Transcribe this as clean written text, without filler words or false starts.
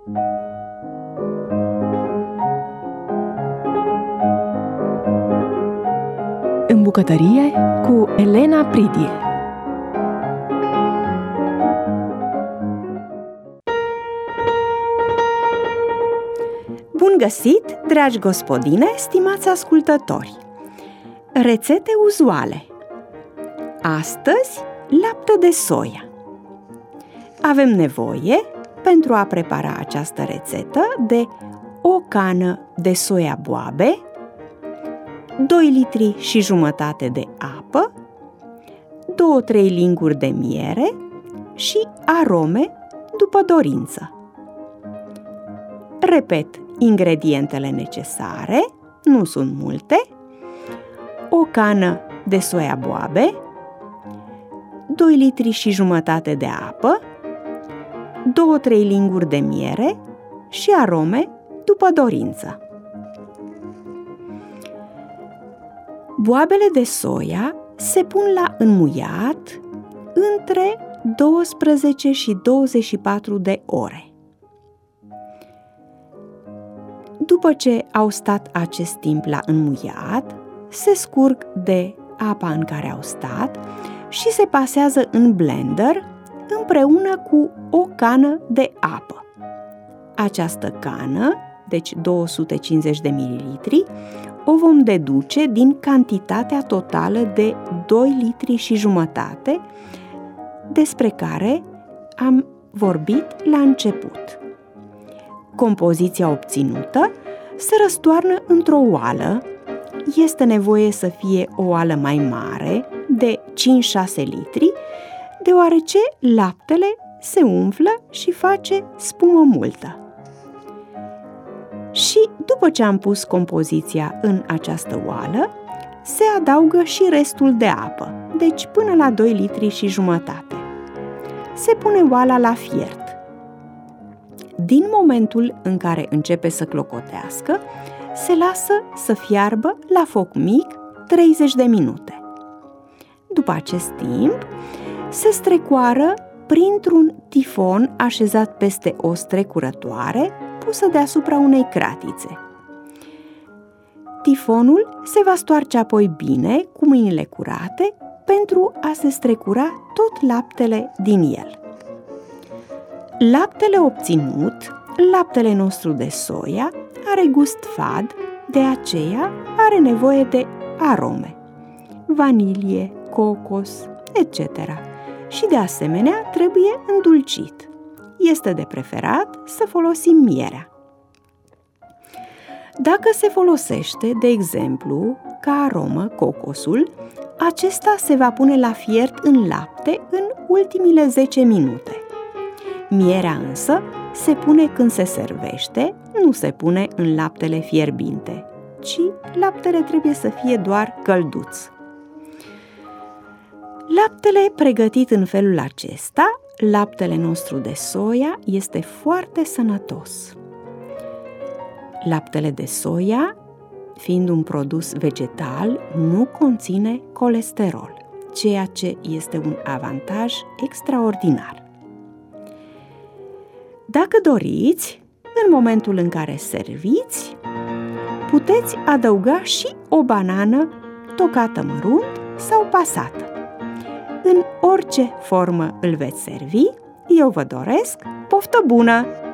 În bucătărie cu Elena Pridie. Bun găsit, dragi gospodine, stimați ascultători! Rețete uzuale. Astăzi, lapte de soia. Avem nevoie, pentru a prepara această rețetă, de o cană de soia boabe, 2 litri și jumătate de apă, 2-3 linguri de miere și arome după dorință. Repet, ingredientele necesare, nu sunt multe: o cană de soia boabe, 2 litri și jumătate de apă, 2-3 linguri de miere și arome după dorință. Boabele de soia se pun la înmuiat între 12 și 24 de ore. După ce au stat acest timp la înmuiat, se scurg de apa în care au stat și se pasează în blender împreună cu o cană de apă. Această cană, deci 250 de mililitri, o vom deduce din cantitatea totală de 2 litri și jumătate despre care am vorbit la început. Compoziția obținută se răstoarnă într-o oală. Este nevoie să fie o oală mai mare, de 5-6 litri, deoarece laptele se umflă și face spumă multă. Și după ce am pus compoziția în această oală, se adaugă și restul de apă, deci până la 2 litri și jumătate. Se pune oala la fiert. Din momentul în care începe să clocotească, se lasă să fiarbă la foc mic 30 de minute. După acest timp, se strecoară printr-un tifon așezat peste o strecurătoare pusă deasupra unei cratițe. Tifonul se va stoarce apoi bine cu mâinile curate pentru a se strecura tot laptele din el. Laptele obținut, laptele nostru de soia, are gust fad, de aceea are nevoie de arome: vanilie, cocos, etc. Și de asemenea trebuie îndulcit. Este de preferat să folosim mierea. Dacă se folosește, de exemplu, ca aromă cocosul, acesta se va pune la fiert în lapte în ultimile 10 minute. Mierea însă se pune când se servește, nu se pune în laptele fierbinte, ci laptele trebuie să fie doar călduț. Laptele pregătit în felul acesta, laptele nostru de soia, este foarte sănătos. Laptele de soia, fiind un produs vegetal, nu conține colesterol, ceea ce este un avantaj extraordinar. Dacă doriți, în momentul în care serviți, puteți adăuga și o banană tocată mărunt sau pasată. În orice formă îl veți servi, eu vă doresc poftă bună!